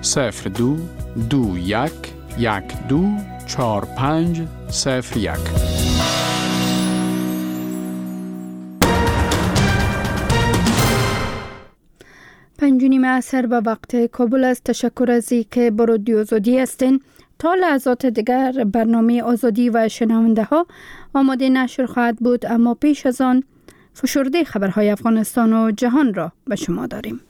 02 21 12 45 01. پنجونیم عصر به وقت کابل است. تشکر از اینکه با رادیو آزادی هستین. تا لحظات دیگر برنامه آزادی و شنونده ها آماده نشر خواهد بود، اما پیش از آن فشرده خبرهای افغانستان و جهان را به شما داریم.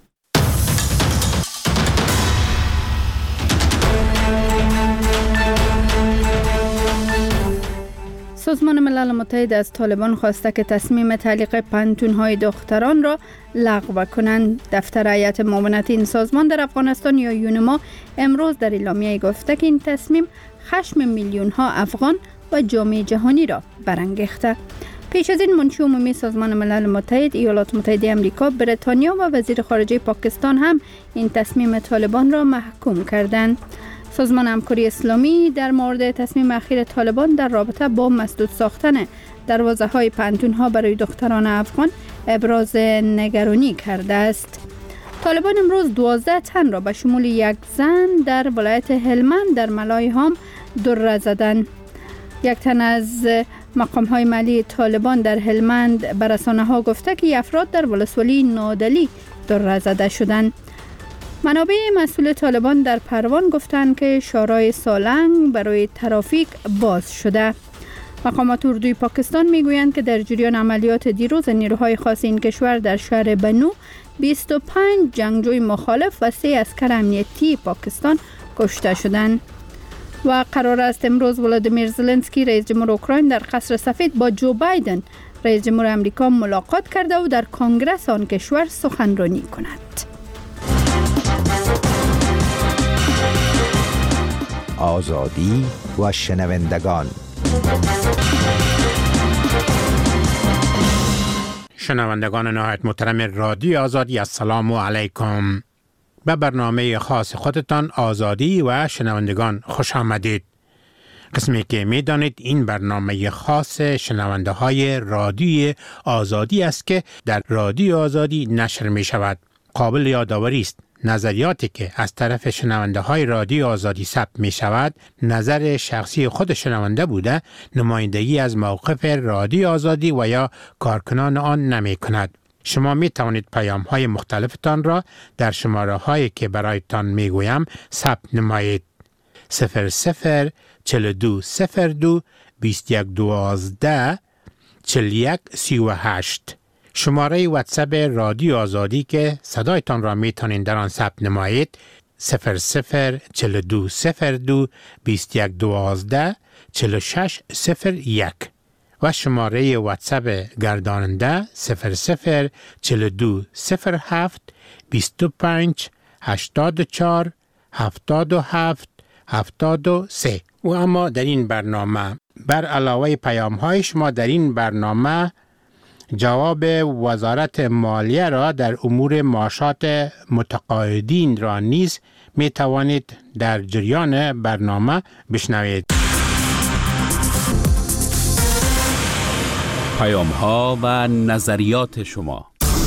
سازمان ملل متحد از طالبان خواسته که تصمیم تعلیق پانتون‌های دختران را لغو کنند. دفتر هیئت معاونت این سازمان در افغانستان یا یونما امروز در اعلامیه گفته که این تصمیم خشم میلیون‌ها افغان و جامعه جهانی را برانگیخته. پیش از این منشی عمومی سازمان ملل متحد، ایالات متحده آمریکا، بریتانیا و وزیر خارجه پاکستان هم این تصمیم طالبان را محکوم کردند. سازمان همکاری اسلامی در مورد تصمیم اخیر طالبان در رابطه با مسدود ساختن دروازه‌های پانتون‌ها برای دختران افغان ابراز نگرانی کرده است. طالبان امروز 12 تن را به شمول یک زن در ولایت هلمند در ملایهام دره زدند. یک تن از مقام‌های مالی طالبان در هلمند به رسانه‌ها گفته که افراد در ولسوالی نادلی دره زده شدند. منابع مسئول طالبان در پروان گفتند که شارع سالنگ برای ترافیک باز شده. مقامات اردوی پاکستان میگویند که در جریان عملیات دیروز نیروهای خاص این کشور در شهر بنو 25 جنگجوی مخالف و 3 عسکر امنیتی پاکستان کشته شدند. و قرار است امروز ولادیمیر زلنسکی رئیس جمهور اوکراین در قصر سفید با جو بایدن رئیس جمهور آمریکا ملاقات کرده و در کنگره آن کشور سخنرانی کند. آزادی و شنوندگان. شنوندگان نهایت محترم رادیو آزادی، السلام علیکم. به برنامه خاص خودتان آزادی و شنوندگان خوش آمدید. قسمی که می دانید این برنامه خاص شنونده های رادیو آزادی است که در رادیو آزادی نشر می شود. قابل یادآوری است نظریاتی که از طرف شنونده های رادیو آزادی ثبت می شود نظر شخصی خود شنونده بوده، نمایندگی از موقف رادیو آزادی و یا کارکنان آن نمی کند. شما می توانید پیام های مختلفتان را در شماره هایی که برایتان می گویم ثبت نمایید. 00 42 02 21 12 41 38. شماره واتساپ رادیو آزادی که صدایتان را می توانید در آن ثبت نمایید 00 42 02 21 12 46 01 و شماره واتساپ گرداننده 00 42 07 25 84 77 73. و اما در این برنامه بر علاوه پیام های شما در این برنامه جواب وزارت مالیه را در امور معاشات متقاعدین را نیز می توانید در جریان برنامه بشنوید. پیام ها و نظریات شما.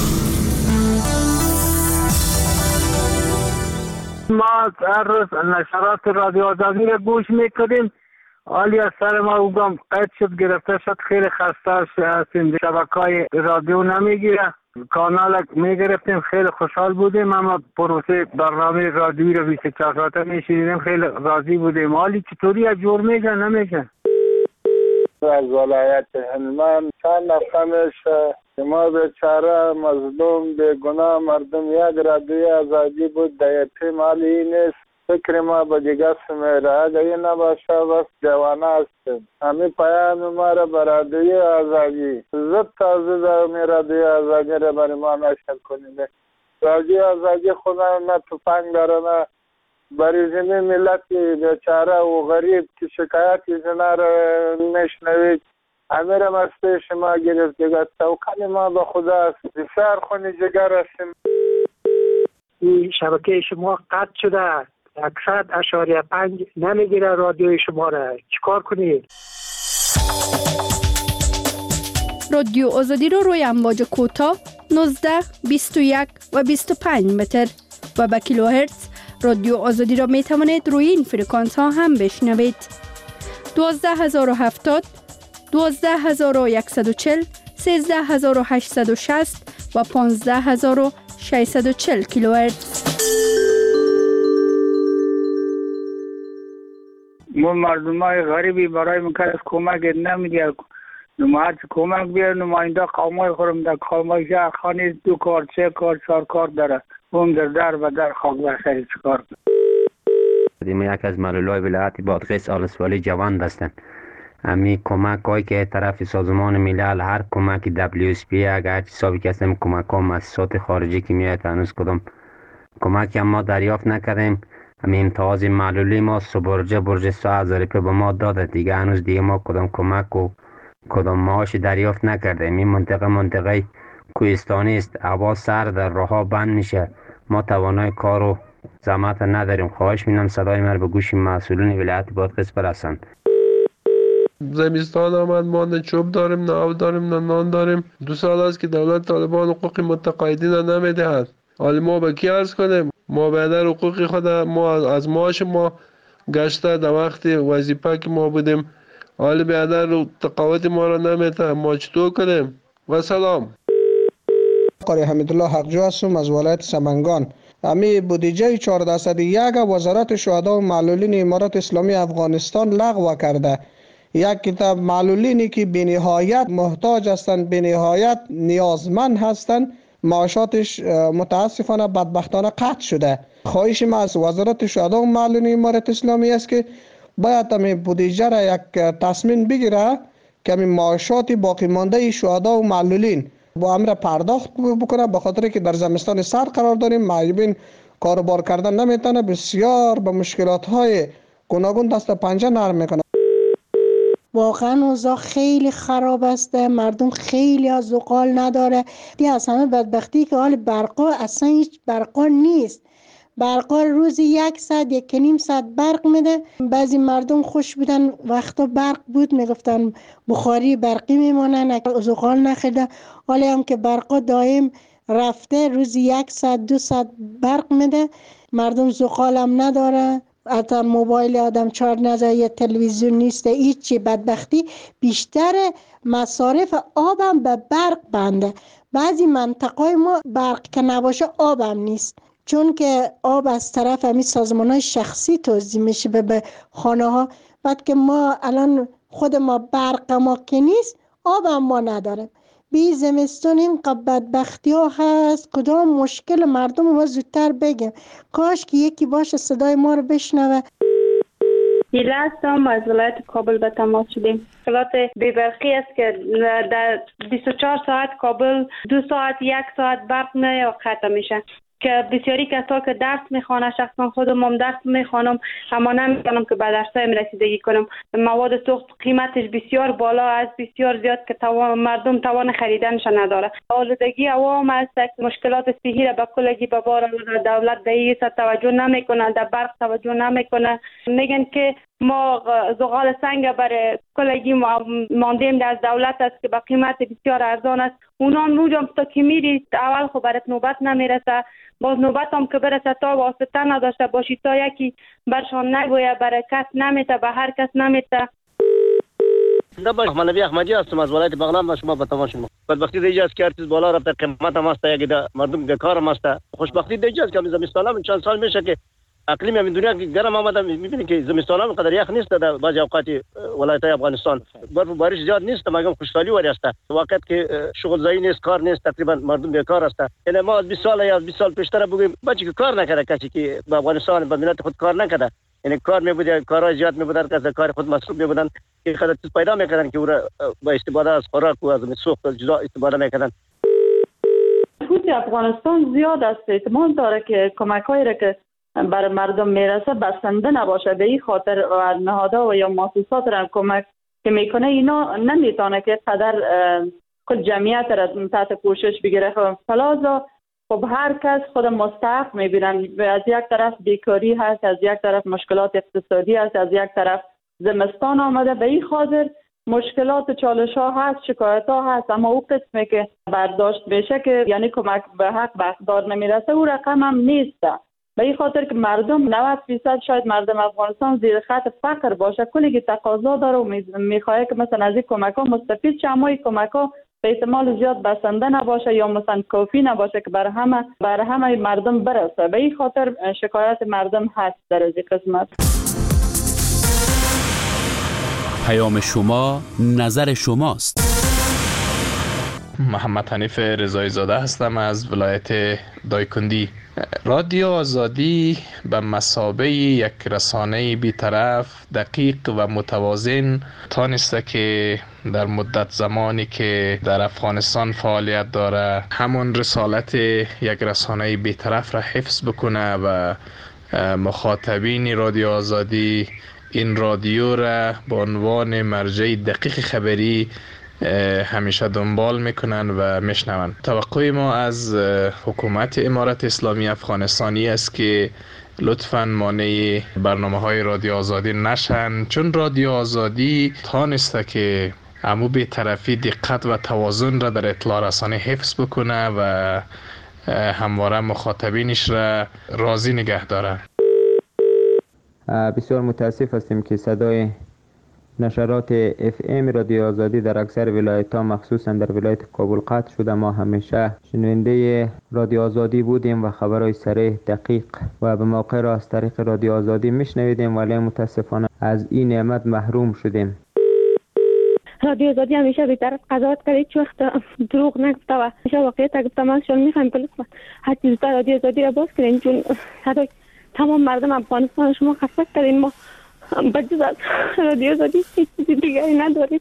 ما هر روز نشرات رادیو آزادی را گوش میکنیم. حالی از سر ما اوگم قید شد، گرفته شد، خیلی خسته هستیم، شبکه‌های رادیو نمیگیره، کانال میگرفتیم، خیلی خوشحال بودیم، اما پروسه برنامه رادیویی رو 24 ساعته میشنیدیم، خیلی راضی بودیم. حالی چطوری از جور میشه نمیشه؟ از ولایت هلمند چند نفرش ما بیچاره مظلوم بیگناه مردم یک رادیوی آزادی بود در احتمالی نیست. فکر ما به دیگه سمیره اگر این نباشه وقت جوانه هستیم. همین پیام ما را به رادیوی آزادی زد تازه در می رادیوی آزادی را برای ما نشر کنیم. رادیوی آزادی خدا نه توفنگ داره نه برای زمین ملت بیچاره و غریب که شکایت زنه را میشنوید. امیر مسته شما گرفت دیگه توکل ما به خدا است. بسیار خونی جگر هستیم. این شبکه شما قطع شده، 100.5 نمیگیره رادیوی شما را، چیکار کنید؟ رادیو آزادی رو روی امواج کوتاه 19 21 و 25 متر و به کیلوهرتز رادیو آزادی را می توانید روی این فرکانس ها هم بشنوید. 12070 12140 13860 و 15640 کیلوهرتز. ما مردمای غریبی برای مکرس کمک نمیدید. نماز کمک بیار نماینده قومای خورم در قومای شهر خانه 2 کار 3 کار 4 کار داره. اون در و در خاک بخیر چکار ما یک از معلولای ولایت بادغیس آلسوالی جوان هستند. امی کمک هایی که طرف سازمان ملل هر کمک WSP اگر حسابی که هستیم کمک ها مؤسسات خارجی که میاد هنوز کدام کمک هم ما دریافت نکردیم. همین امتیاز معلولی ما برج 3000 به ما داده دیگه هنوز دیگه ما کدام کمک و کدام معاش دریافت نکردیم. این منطقه کوهستانی است، هوا سرد، راهها بند میشه، ما توانای کار و زحمت نداریم. خواهش می‌کنم صدای من به گوش مسئولین ولایت بادغیس برسند. زمستان آمد، ما نه چوب داریم، نه آب داریم، نه نان داریم. 2 سال است که دولت طالبان حقوق متقاعدین را نمیدهد. حالا ما به کی عرض کنیم؟ ما بیادر حقوق خود ما از معاش ما گشته در وقت وظیفه که ما بودیم، حالا بیادر تقاعد ما را نمیده. ما چطور کنیم؟ و سلام. قاری حمیدالله حقجو هستم از ولایت سمنگان. امی بودجه 1401 وزارت شهدا و معلولین امارات اسلامی افغانستان لغو کرده. یک کتاب معلولینی که بینهایت محتاج هستند، بینهایت نیازمند هستند، معاشاتش متاسفانه بدبختانه قطع شده. خواهش ما از وزارت شهدا و معلولین امارات اسلامی است که باید امی بودجه را یک تصمیم بگیره که امی معاشات باقی مانده شهدا و معلولین با امر پرداخت بکنه، به خاطر که در زمستان سرد قرار داریم، معیوبین کاروبار کردن نمیتونه، بسیار به مشکلات های گوناگون دست پنجه نرم میکنه. واقعا اوضاع خیلی خراب است، مردم خیلی از زغال نداره. دی از همه بدبختی که حال برقا اصلا هیچ برقا نیست. برقا روزی 1 ساعت 1.5 ساعت برق میده. بعضی مردم خوش بودن وقتا برق بود میگفتن بخاری برقی میمونن، زغال نخیده. حالا هم که برقا دائم رفته، روزی 1 ساعت 2 ساعت برق میده، مردم زغال هم نداره. حتی موبایل آدم چارج نزده، یه تلویزیون نیست، هیچی. بدبختی بیشتر مصارف آبم به برق بنده. بعضی منطقه ما برق که نباشه آبم نیست، چون که آب از طرف همین سازمان‌های شخصی توزیع میشه به خانه ها. بعد که ما الان خود ما برق ما که نیست، آب هم ما نداریم. بی زمستون این بدبختی ها هست. کدام مشکل مردم ما زودتر بگیم. کاش که یکی باشه صدای ما رو بشنوه. ایله هستم، از ولایت کابل به تماس شدیم. مشکلات بی‌برقی است که در 24 ساعت کابل 2 ساعت 1 ساعت برق یا قطع میشه، که بسیاری کسا که درس میخوانه، شخصا خودم هم درس میخوانم اما نمیتونم که به درسایم رسیدگی کنم. مواد سوخت قیمتش بسیار بالا است، بسیار زیاد که مردم توان خریدنش نداره. آلودگی عوام است، مشکلات صحی را به کلگی به بار آورده. دولت به این توجه نمیکنه، در برق توجه نمیکنه. میگن که ما زغال سنگ برای کلگی ماندیم از دولت است که به قیمت بسیار ارزان است. اونا موجم تا که میری اول خب برات نوبت نمیرسه، باز نوبت هم که برسه تا واسطه نداشته باشی، تا یکی برشان نگویه، برای کس نمیته، به هر کس نمیته. منبی احمدی هستم از ولایت بغلان و شما به تماس شما. بدبختی دیگه است که ارتش بالا رفته، قیمت هم است، یک مردم بیکار هم است. خوشبختی دیگه است که زمستان هم چند سال میشه که اقلیم همین دنیا گرم آمده، میبینید که زمستان هم قدر یخ نیست در بعضی اوقات ولایت افغانستان. برف و بارش زیاد نیست، مگم خوشحالی وری است. وقت که شغل زایی نیست، کار نیست، تقریبا مردم بیکار است. یعنی ما از 20 سال یا 20 سال پیشتر بگیم بچه که کار نکرده، کسی که به افغانستان به ملت خود کار نکرده، یعنی کار میبوده، کارهای زیاد میبودن که از کار خود مصروف میبودن که خود چیز پیدا میکردن که او را با استفاده از خوراک و از سوخت جدا استفاده میکردن. خود افغانستان زیاد است، احتمال داره که کمک‌هایی را که برای مردم میرسه بسنده نباشه. به این خاطر نهادها و یا مؤسسات را کمک که میکنه اینا نمیتونه که قدر کل جمعیت را تحت پوشش بگیره. فلازا خب هر کس خود مستحق میبینن. از یک طرف بیکاری هست، از یک طرف مشکلات اقتصادی هست، از یک طرف زمستان آمده. به این خاطر مشکلات چالش ها هست، شکایت ها هست، اما او قسمی که برداشت بشه که یعنی کمک به حق به اقدار نمیرسه، او رقم هم نیست. به این خاطر که مردم 90% شاید مردم افغانستان زیر خط فقر باشه، کلی که تقاضا داره و میخواد که مثلا از این کمک ها مستفید شه، اما این کمک ها به احتمال زیاد بسنده نباشه یا مثلا کافی نباشه که برای همه مردم برسه. به این خاطر شکایت مردم هست در از این قسمت. پیام شما نظر شماست. محمد حنیف رضایی زاده هستم از ولایت دایکندی. رادیو آزادی به مثابه یک رسانه بی‌طرف، دقیق و متوازن تانسته که در مدت زمانی که در افغانستان فعالیت داره همون رسالت یک رسانه بی‌طرف را حفظ بکنه و مخاطبین رادیو آزادی این رادیو را به عنوان مرجع دقیق خبری همیشه دنبال میکنن و میشنون. توقع ما از حکومت امارت اسلامی افغانستانی است که لطفاً مانع برنامه‌های رادیو آزادی نشن، چون رادیو آزادی تانسته که امو به طرفی دقت و توازن را در اطلاع رسانی حفظ بکنه و همواره مخاطبینش را راضی نگه داره. بسیار متاسف هستیم که صدای نشرات FM رادیو آزادی در اکثر ولایت‌ها مخصوصا در ولایت کابل قطع شده. ما همیشه شنونده رادیو آزادی بودیم و خبرهای صریح، دقیق و به موقع را از طریق رادیو آزادی میشنویدیم، ولی متاسفانه از این نعمت محروم شدیم. رادیو آزادی همیشه بی‌طرف قضاوت کرد، هیچ وقت دروغ نگفته و همیشه واقعیت گفته. ما شما می‌خوایم که لطفاً هر چیز در رادیو آزادی را باز کنین، چون صدای تمام مردم افغانستان شما خسته کردین. ما بجز از رادیو آزادی هیچ چیزی دیگری نداریم.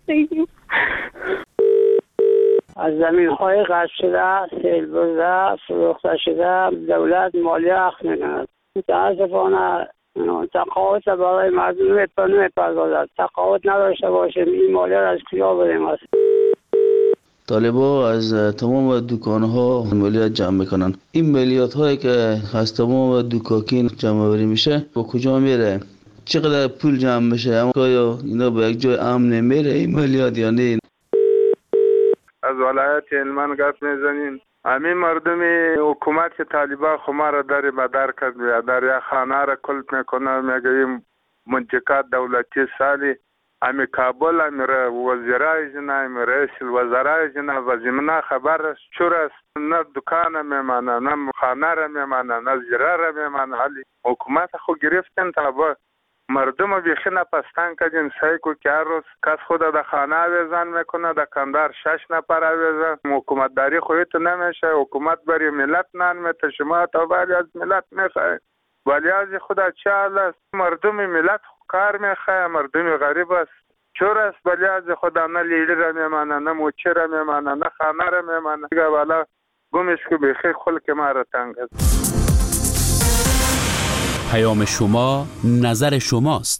از زمین‌های غصب شده، سیل برده، فروخته شده، دولت مالیه اخذ می‌کند. متاسفانه تقاعد برای مردم نمی‌پردازد. تقاعد نداشته باشیم این مالیه را از کجا بدیم است؟ طالبا از تمام دکان‌ها مالیات جمع میکنن. این مالیات هایی که از تمام دکاکین جمع آوری میشه با کجا میره؟ چقدر پول جمع میشه؟ اما آیا اینا به یک جای امن نمیره این مالیات یا نه؟ از ولایت هلمند گپ میزنین. همین مردم حکومت که طالبان خما را در بدر کرد، در یک خانه را کلپ میکنه، میگه این منطقه دولتی سالی امی کابل امی وزیرای جنا امی رئیس الوزرای جنا و زمینه خبر است چور است، نه دکان میمانه، نه خانه را میمانه، نه زیره را میمانه. حالی حکومت خود گرفتن تا با مردم بیخی نپستان کردین. سعی کو که هر روز کس خود در خانه آویزان میکنه، در کندار 6 نفر آویزان. حکومت داری خودت نمیشه، حکومت برای ملت نان میته، شما تا ولی از ملت میخواه، ولی از خدا چه حال است؟ مردم ملت کار میخواه، مردم غریب است چور است، ولی از خدا نه لیلی را میمانه، نه موچه را میمانه، نه خانه را میمانه. دیگه والا گمش که بیخی خلق ما را تنگ است. پیام شما نظر شماست.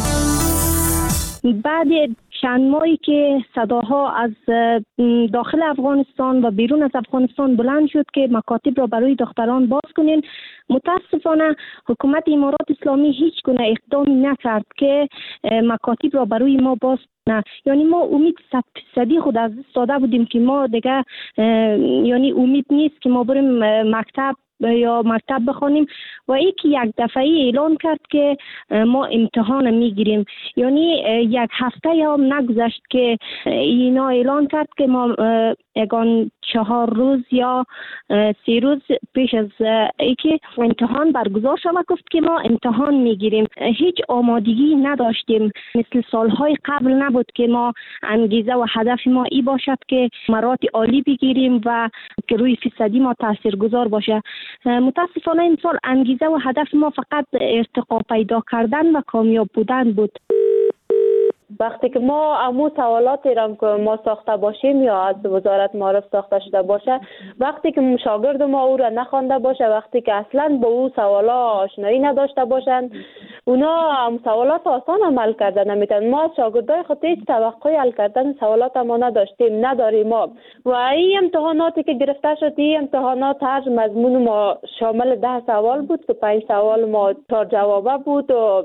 بعد چند ماهی که صداها از داخل افغانستان و بیرون از افغانستان بلند شد که مکاتب را برای دختران باز کنین، متاسفانه حکومت امارات اسلامی هیچ گونه اقدامی نکرد که مکاتب را برای ما باز کنه. یعنی ما امید 100% خود از داده بودیم که ما دیگه یعنی امید نیست که ما بریم مکتب بخوانیم و یکی یک دفعه اعلان کرد که ما امتحان میگیریم. یعنی یک هفته هم نگذشت که اینا اعلان کرد که ما یگان 4 روز یا 3 روز پیش از اینکه امتحان برگزار شود گفت که ما امتحان میگیریم. هیچ آمادگی نداشتیم، مثل سالهای قبل نبود که ما انگیزه و هدف ما ای باشد که مراتب عالی بگیریم و که روی فیصدی ما تاثیرگذار باشه. متاسفانه این سال انگیزه و هدف ما فقط ارتقا پیدا کردن و کامیاب بودن بود. وقتی که ما امو سوالاتی را که ما ساخته باشیم یا از وزارت معارف ساخته شده باشه، وقتی که شاگرد ما او را نخوانده باشه، وقتی که اصلا با او سوالا آشنایی نداشته باشن، اونا سوالات آسان عمل کردن نمیتونن. ما از شاگردای خود هیچ توقعی حل کردن سوالات ما نداریم ما. و این امتحاناتی که گرفته شد، این امتحانات هر مضمون ما شامل 10 سوال بود که 5 سوال ما 4 جوابه بود و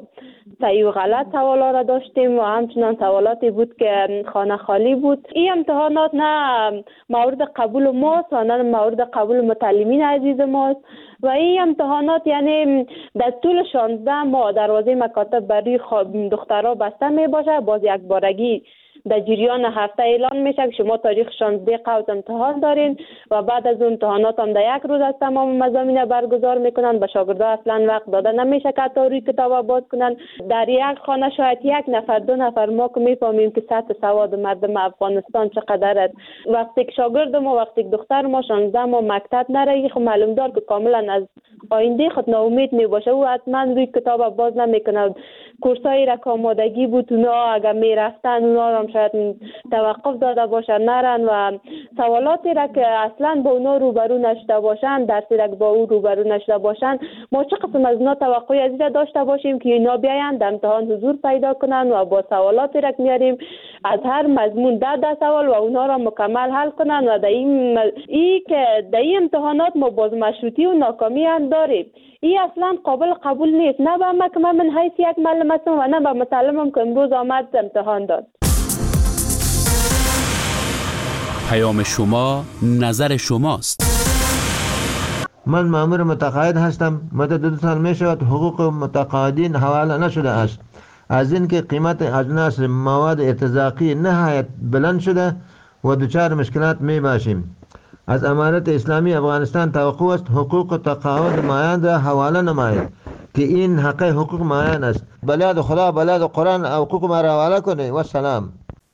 صحیح و غلط سوالا را داشتیم و همچنان سوالاتی بود که خانه خالی بود. این امتحانات نه مورد قبول ماست و نه مورد قبول متعلمین عزیز ماست و این امتحانات یعنی در طول 16 ماه دروازه مکاتب برای دخترها بسته می باشه. باز یک بارگی در جریان هفته اعلان میشه که شما تاریخ 16 قوت امتحان دارین و بعد از اون امتحانات هم در یک روز از تمام مضامین برگزار میکنن. به شاگردا اصلا وقت داده نمیشه که تا روی کتاب باز کنن. در یک خانه شاید یک نفر دو نفر ما که میفهمیم که سطح سواد مردم افغانستان چقدر است. وقتی که شاگرد ما وقتی که دختر ما 16 ماه مکتب نره خب معلوم دار که کاملا از آینده خود ناامید میباشه و حتما روی کتاب باز نمیکنه. کورسای را که آمادگی بود اونا اگر میرفتن اونا هم شاید توقف داده باشن نرن و سوالاتی را که اصلا با اونا روبرو نشده باشن درسی را که با او روبرو نشده باشن ما چه قسم از اونا توقعی از این داشته باشیم که اینا بیاین در امتحان حضور پیدا کنن و با سوالاتی را که میاریم از هر مضمون 10 سوال و اونا را مکمل حل کنن و در این امتحانات ما باز مشروطی و ناکامی هم داریم. این اصلا قابل قبول نیست نه به ما که من حیث یک معلم هستم و نه به متعلمم که امروز آمد امتحان داد. پیام شما نظر شماست. من مأمور متقاعد هستم. مدت 2 سال می شود حقوق متقاعدین حواله نشده است. از اینکه قیمت اجناس مواد ارتزاقی نهایت بلند شده و دچار مشکلات می باشیم. از امارت اسلامی افغانستان توقع است حقوق تقاعد مایان را حواله نماید که این حق حقوق مایان است. بلاد خدا بلاد قرآن حقوق ما را حواله کنه و سلام.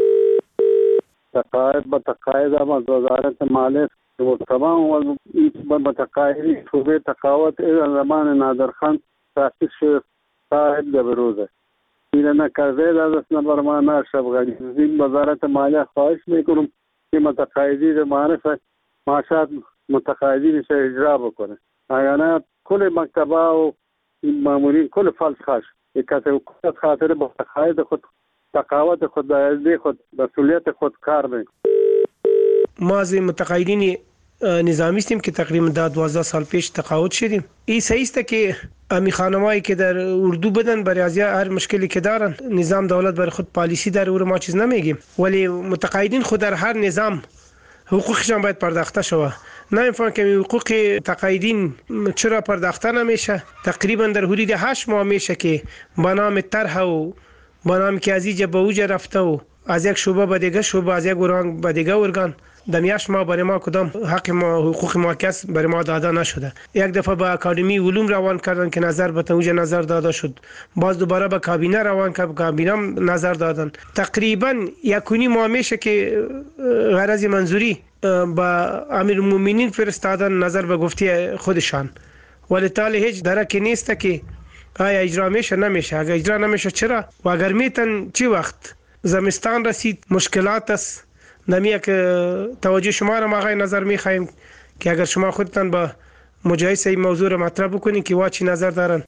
تقاعد به تقاعد هم از وزارت مالیه و تمام متقاعدین شعبه تقاعد زمان نادرخان تاسیس شد صاحب به بروزه این نکرده دست نبرمانه شبغانی این وزارت مالیه خواهش میکنم که متقاعدین معرفت معاشات متقاعدین سے اجرا بکنه اگر کل مکتبه و مامورین کل فلس خاش کسی خاطر با تقاعد خود تقاعد خود دایده خود مسئولیت خود کار میکنه. ما از متقاعدین نظامی هستیم که تقریبا 12 سال پیش تقاعد شدیم. این صحیح است که امی خانمایی که در اردو بدن برای از هر مشکلی که دارن نظام دولت برای خود پالیسی داره و ما چیز نمیگیم ولی متقاعدین خود در هر نظام حقوقشان باید پرداخته شود. نمیفهم که حقوق تقاعدین چرا پرداخته نمیشه. تقریبا در حدود 8 ماه میشه که به نام طرح و به نام که از اینجا به اوجا رفته و از یک شعبه به دیگه شعبه از یک ارگان به دیگه ارگان در 8 ماه برای ما کدام حق ما حقوق ما کس برای ما داده نشده. یک دفعه به اکادمی علوم روان کردن که نظر به اوجا نظر داده شد. باز دوباره به کابینه روان کرد کابینه نظر دادن. تقریبا 1.5 ماه میشه که غرض منظوری با امیرالمومنین فرستادن نظر به گفته خودشان ولی تاله هیچ درکی نیست که آیا اجرا میشه نمیشه. اگر اجرا نمیشه چرا و اگر میتن چی وقت زمستان رسید مشکلات است. نمیه که توجه شما را آقای نظر میخوایم که اگر شما خودتان با مجایزه این موضوع را مطرح بکنین که چی نظر دارن.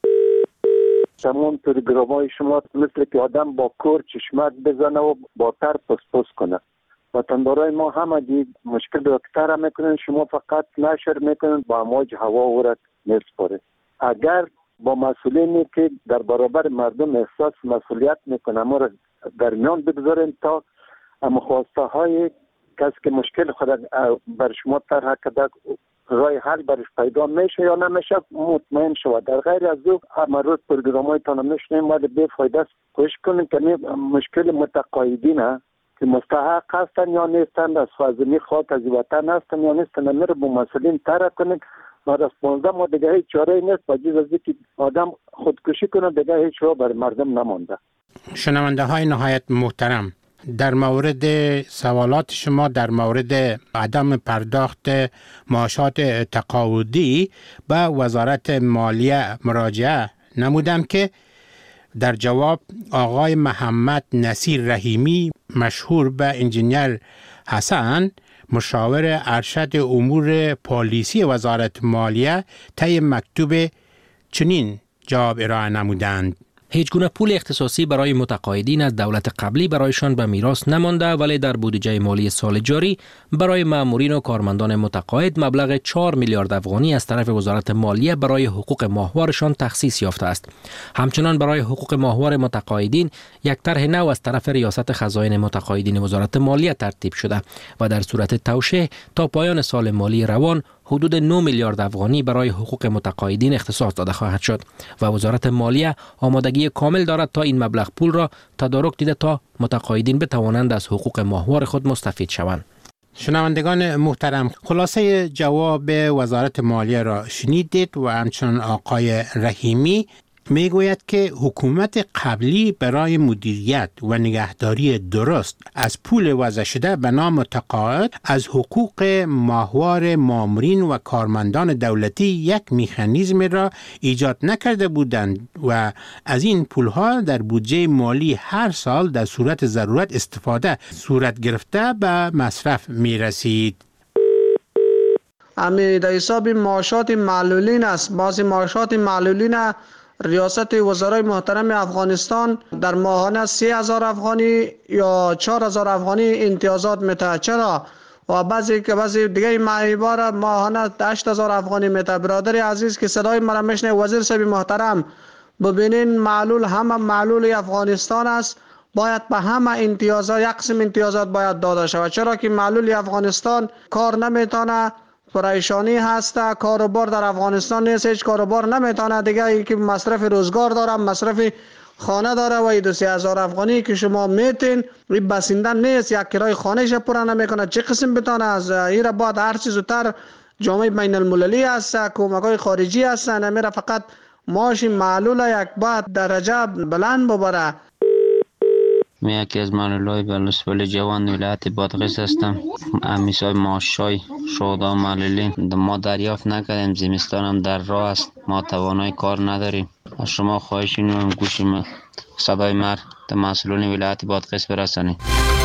تمام پروگرام‌های شما مثل که آدم با کور چشمک بزنه و با تر پس کنه. وطندارای ما همه دید مشکل دکتر میکنن شما فقط نشر میکنن با امواج هوا ورد میسپاره. اگر با مسئولینی که در برابر مردم احساس مسئولیت میکنن ما را در میان بگذارین تا خواسته های کسی که مشکل خود بر شما طرح کرده رای حل برش پیدا میشه یا نمیشه مطمئن شود. در غیر از او همه روز پروگرام‌های تان میشنیم ولی بی فایده است. کوشش کنیم که مشکل متقاعدین که مستحق هستن یا نیستن از فاضلی خاک از وطن هستن یا نیستن میره با مسئولین طرح کنیم. بعد از 15 ماه دیگه هیچ چاره نیست با جز از اینکه آدم خودکشی کنه دیگه هیچ راه بر مردم نمانده. شنونده های نهایت محترم، در مورد سوالات شما در مورد عدم پرداخت معاشات تقاعدی به وزارت مالیه مراجعه نمودم که در جواب آقای محمد نصیر رحیمی مشهور به انجینیر حسن مشاور ارشد امور پالیسی وزارت مالیه طی مکتوب چنین جواب ارائه نمودند: هیچ گونه پول اختصاصی برای متقاعدین از دولت قبلی برایشان به میراث نمانده، ولی در بودجه مالی سال جاری برای مامورین و کارمندان متقاعد مبلغ 4 میلیارد افغانی از طرف وزارت مالیه برای حقوق ماهوارشان تخصیص یافته است. همچنان برای حقوق ماهوار متقاعدین یک طرح نو از طرف ریاست خزاین متقاعدین وزارت مالیه ترتیب شده و در صورت توشیح تا پایان سال مالی روان حدود 9 میلیارد افغانی برای حقوق متقاعدین اختصاص داده خواهد شد و وزارت مالیه آمادگی کامل دارد تا این مبلغ پول را تدارک دیده تا متقاعدین بتوانند از حقوق ماهوار خود مستفید شوند. شنوندگان محترم، خلاصه جواب وزارت مالیه را شنیدید و همچنان آقای رحیمی میگوید که حکومت قبلی برای مدیریت و نگهداری درست از پول وضع شده به نام متقاعد از حقوق ماهوار مامورین و کارمندان دولتی یک مکانیزم را ایجاد نکرده بودند و از این پولها در بودجه مالی هر سال در صورت ضرورت استفاده صورت گرفته به مصرف می رسید. امی در حساب معاشات معلولین است. بعضی معاشات معلولین ریاست وزرای محترم افغانستان در ماهانه 3000 افغانی یا 4000 افغانی امتیازات میده. چرا؟ و بعضی دیگه معیبار ماهانه 8000 افغانی میده. برادر عزیز که صدای مرا میشنه، وزیر صاحب محترم، ببینین معلول همه معلول افغانستان است، باید به همه امتیازات یک قسم امتیازات باید داده شود. چرا که معلول افغانستان کار نمیتونه، پریشانی هسته، کاروبار در افغانستان نیست، هیچ کاروبار نمیتونه دیگه، ای که مصرف روزگار داره، مصرف خانه داره و 23000 افغانی که شما میتین این بسنده نیست، یک کرای خانهش پورا نمیکنه، چه قسم بتونه از ایره بعد هر چیز زودتر جامعه بین المللی هست، کمک‌های خارجی هستن، نمیره فقط معاش معلول یک بعد درجه بلند ببره. من یکی از معلولای بلوچستان جوان ولایت بادغیس هستم. مثال معاشای شهدا معلولین ما دریافت نکردیم، زمستان هم در راه است، ما توانای کار نداریم. از شما خواهش اینم گوش صدای مر در مسئولین ولایت بادغیس برسانید.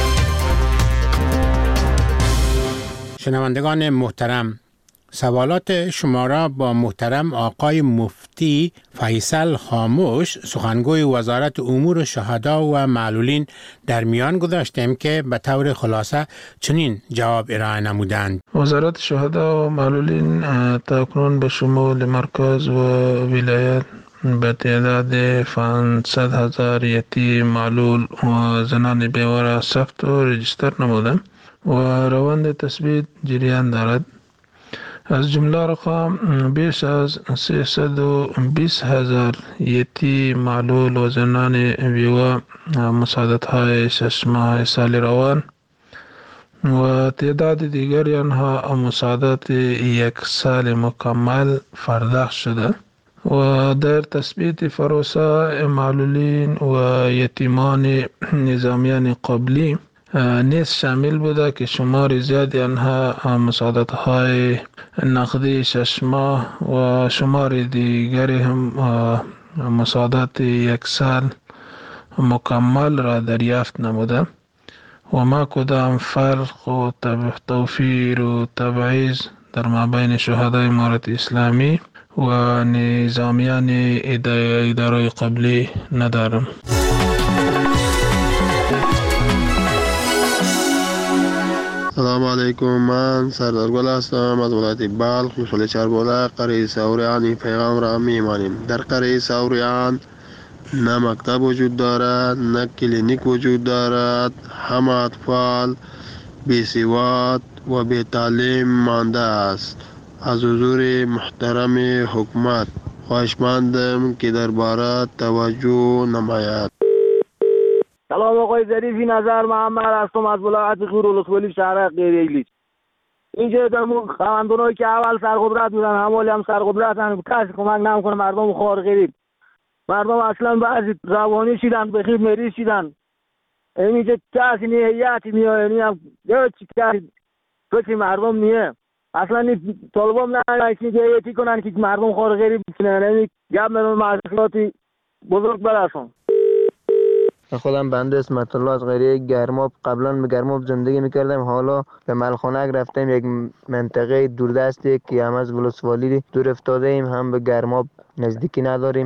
شنوندگان محترم، سوالات شما را با محترم آقای مفتی فیصل خاموش، سخنگوی وزارت امور شهدا و معلولین در میان گذاشتیم که به طور خلاصه چنین جواب ارائه نمودند. وزارت شهدا و معلولین تاکنون به شمول مرکز و ولایت به تعداد 500,000 یتیم، معلول و زنان بیواره ثبت و رجیستر نمودند و روند تثبیت جریان دارد. از جمله رقم بیش از 320,000 یتیم، معلول و زنان بیوه مساعدت های 6 ماه سال روان و تعداد دیگری آنها مساعدت 1 سال مکمل پرداخت شده و در تثبیت پروسه معلولین و یتیمان نظامیان قبلی نیز شامل بوده که شمار زیادی آنها مساعدت های نقدی 6 ماه و شمار دیگری هم مساعدت 1 سال مکمل را دریافت نموده و ما کدام فرق و توفیر و تبعیض در مابین شهدای امارت اسلامی و نظامیان اداره قبلی ندارم. سلام علیکم، من سردار گل هستم از ولایت بلخ، محل چربوله، قریه سوریان. پیغام را میمانیم. در قریه سوریان نه مکتب وجود دارد، نه کلینیک وجود دارد. همه اطفال بی‌سواد و بی تعلیم مانده است. از حضور محترم حکومت خواهشمندم که درباره توجه نماید. سلام آقای ظریفی، نظر محمد هستم از ولایت غیرالخولی شهر غیریلی. اینجا درمون خواندونایی که اول سرقدرت بودن همالی هم سرقدرتن، کسی کمک نمیکنه مردم خوار غریب. مردم اصلا بعضی روانی شدن، بخیر مریض شدن. اینجا کسی نیه، هیئتی نیه، یعنی هم چی کسی کسی مردم نیه. اصلا طالبان نه که هیئتی کنن که مردم خوار غریب بکنن. یعنی گپ من معاشاتی بزرگ برسون. خودم بنده اسمت الله از قریه گرماب، قبلا به گرماب زندگی میکردم، حالا به ملخانک رفتیم، یک منطقه دوردستی که هم از ولسوالی دور افتاده ایم، هم به گرماب نزدیکی نداریم.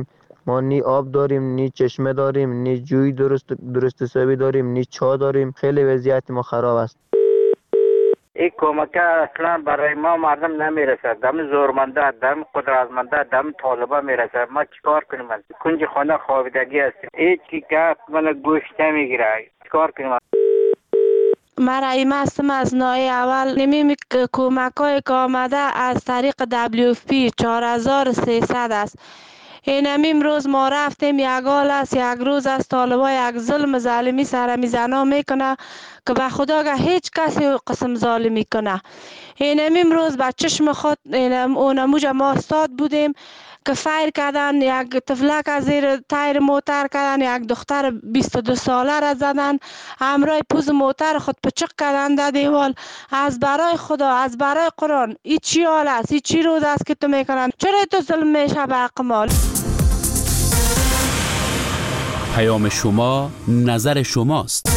ما نی آب داریم، نی چشمه داریم، نی جوی درست حسابی داریم، نی چا داریم. خیلی وضعیت ما خراب است. این کمک اصلا برای ما مردم نمیرسه. دم زورمنده، دم قدرتمنده، دم طالبا میرسه. ما چیکار کنیم؟ کنج خانه خوابیدگی هستیم. هیچ کی که من گوشت نمیگیره. چیکار کنیم؟ من رحیم هستم از نای اول. نمی کمک های که آمده از طریق WFP 4300 است. این امروز ما رفتیم یک حال است، یک روز است، طالبا یک ظلم ظالمی سر میزنا میکنه که به خدا که هیچ کسی قسم ظالمی کنه. این امروز به چشم خود اونموج ما استاد بودیم که فایر کردن، یک طفلک از زیر تایر موتر کردن، یک دختر 22 ساله را زدن، همراه پوز موتر خود پچق کردن در دیوال. از برای خدا، از برای قرآن، این چی حال است؟ این چی روز است که تو میکنن؟ چرا تو ظلم میشه به حق مال؟ پیام شما نظر شماست.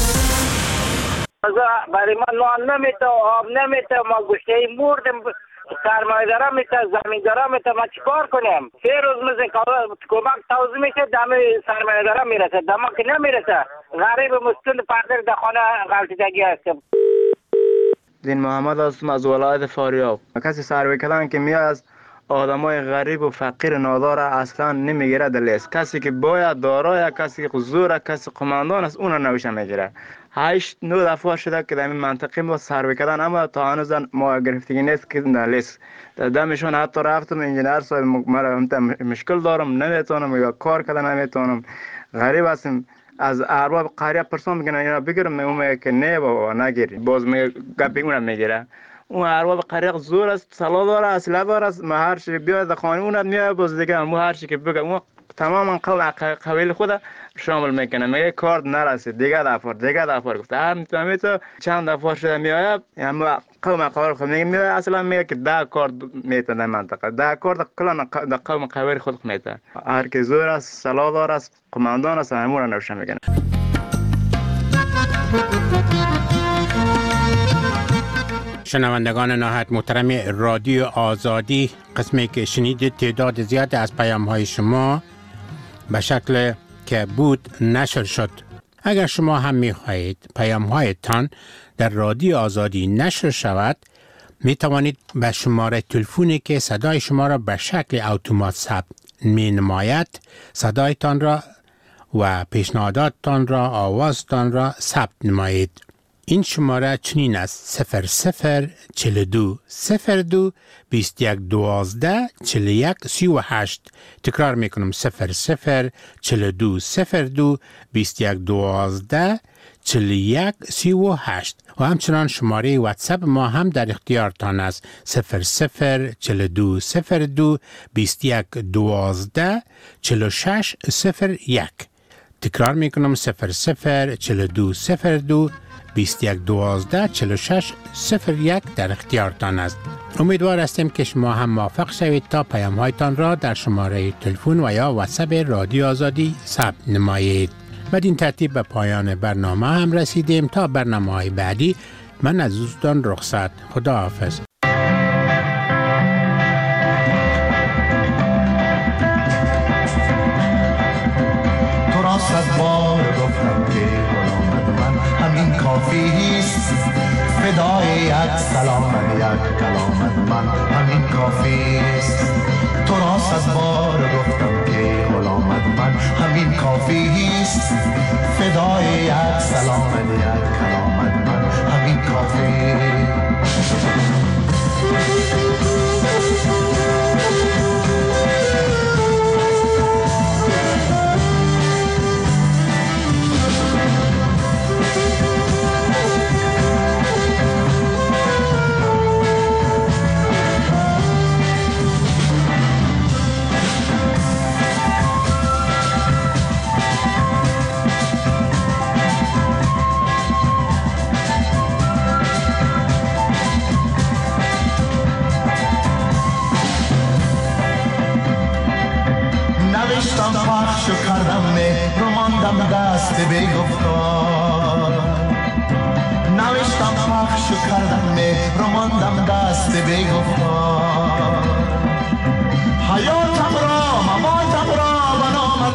برای ما نان نمیته، آب نمیته، ما گوشته مردم، سرمایه‌دارا میته، زمیندارا میته، ما چیکار کنیم؟ 3 روز مثل کمک توزیع میشه، دم سرمایه‌دارا میرسه، دم ما که نمیرسه. غریب مسکین پردر در خانه غلطیدگی هستیم. دین محمد هستم از ولایت فاریاب. کسی سروی کردن که میاد از آدمای غریب و فقیر نادار اصلا نمیگیره دلیست. کسی که باید دارای، کسی که زور، کسی قماندان است، اون نوشه میگیره. 8-9 دفعه شده که در این منطقه ما سروی کردن، اما تا هنوز ما گرفتگی نیست که دلیست. دمشون حتی رفتم انجینر صاحب مشکل دارم، نمیتونم یا کار کردن نمیتونم. غریب هستم. از ارباب قریه پرسان میگن اینا بگیرم، اون که نه بابا نگیری، باز می گپی اونم میگیره. اون ارباب قریه زور است، سلا داره، اصلا داره، ما هر چی بیاد خانه اونم میاد، باز دیگه ما هر چی که بگه اون تماما قبیل خود شامل میکنه. میگه کارت نرسید، دیگه دفعه گفته همین تو چند دفعه شده میاد، اما قوم قوار خود میگه اصلا میگه که 10 کارت میته در منطقه، 10 کارت کلا در قوم قوار خود میته. هر کی زور است، سلا داره است، قماندان است، همون رو نوشه میکنه. شنوندگان نهایت محترم رادیو آزادی، قسمی که شنیدید تعداد زیاد از پیام های شما به شکل که بود نشر شد. اگر شما هم می خواهید پیام هایتان در رادیو آزادی نشر شود، می توانید به شماره تلفنی که صدای شما را به شکل اتومات ثبت می نماید، صدایتان را و پیشنهاداتتان را، آوازتان را ثبت نمایید. این شماره چنین است: 0042 02 21 12 41 38. تکرار میکنم: 0042 02 21 12 41 38. و همچنان شماره واتساپ ما هم در اختیارتان است: 0042 02 21 12 46 01. تکرار میکنم: 0042 02 21 12 46 01 در اختیارتان است. امیدوار هستیم که شما هم موفق شوید تا پیام هایتان را در شماره تلفن و یا واتساپ رادیو آزادی ثبت نمایید. بدین ترتیب به پایان برنامه هم رسیدیم. تا برنامه های بعدی من از دوستان رخصت. خدا حافظ. تو را صد بار گفتم که همین کافیست، فدای یک سلام یک کلام من همین کافیست. تو را صد بار گفتم که غلام من همین کافیست، فدای یک سلام یک کلام من همین کافیست. نوشتم پخش و کردم مهر و ماندم دست بیگفتار. نوشتم پخش و کردم مهر و ماندم دست بیگفتار. حیاتم را مماتم را به نام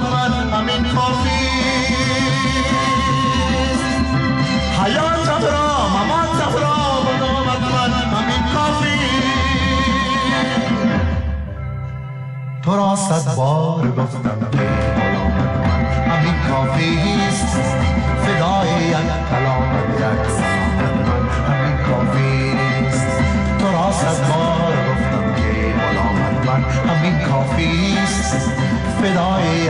کافیست فدای یک کلام یک سلام من همین کافیست تو را 100 بار گفتم که غلامت من همین کافیست فدای